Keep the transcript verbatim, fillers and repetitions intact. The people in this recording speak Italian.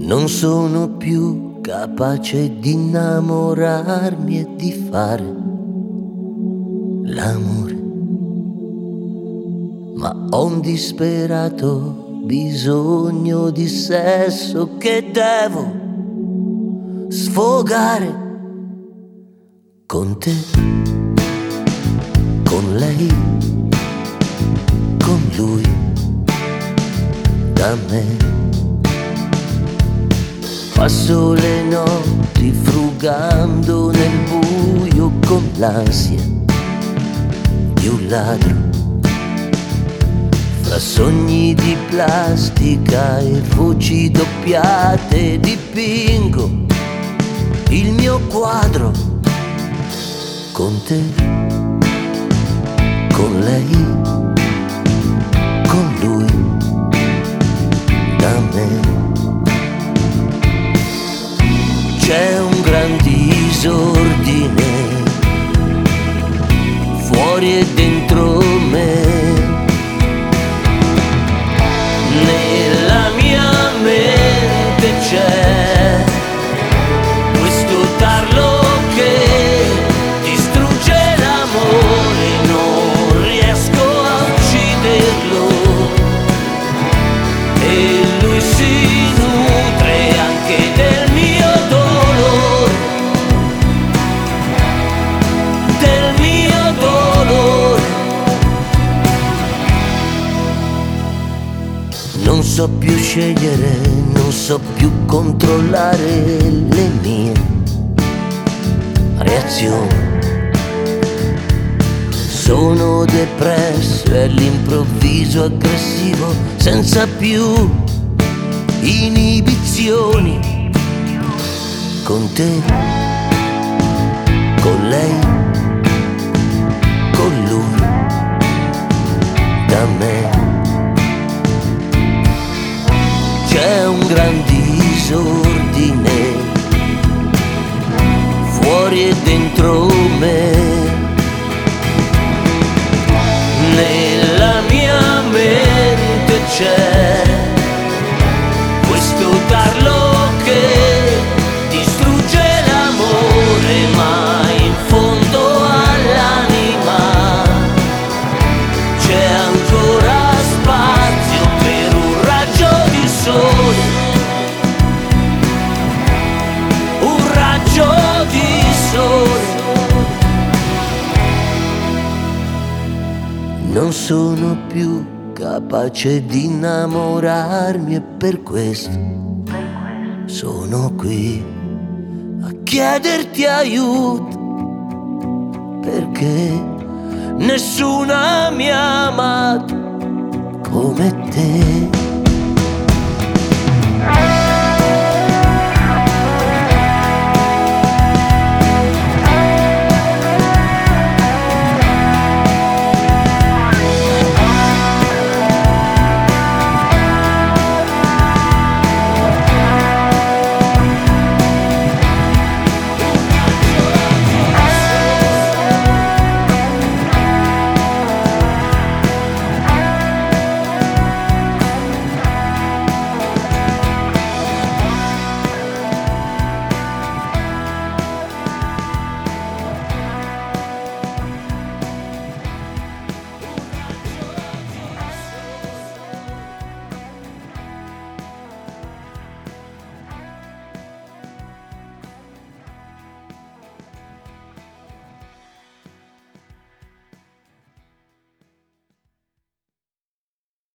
Non sono più capace di innamorarmi e di fare l'amore, ma ho un disperato bisogno di sesso che devo sfogare con te, con lei, con lui, da me. Passo le notti frugando nel buio con l'ansia di un ladro, fra sogni di plastica e voci doppiate dipingo il mio quadro con te, con lei, con lui, da me. C'è un gran disordine fuori e dentro me, nella mia mente c'è questo tarlo che distrugge l'amore, non riesco a ucciderlo e lui si nutre anche del mio non so più scegliere, non so più controllare le mie reazioni. Sono depresso e all'improvviso aggressivo, senza più inibizioni. Con te, con lei, con lui, da me. C'è un gran disordine fuori e dentro me, nella mia mente c'è questo tarlo che distrugge l'amore, ma in fondo all'anima c'è ancora spazio per un raggio di sole, un raggio di sole. Non sono più capace di innamorarmi e per questo sono qui a chiederti aiuto, perché nessuna mi ha amato come te.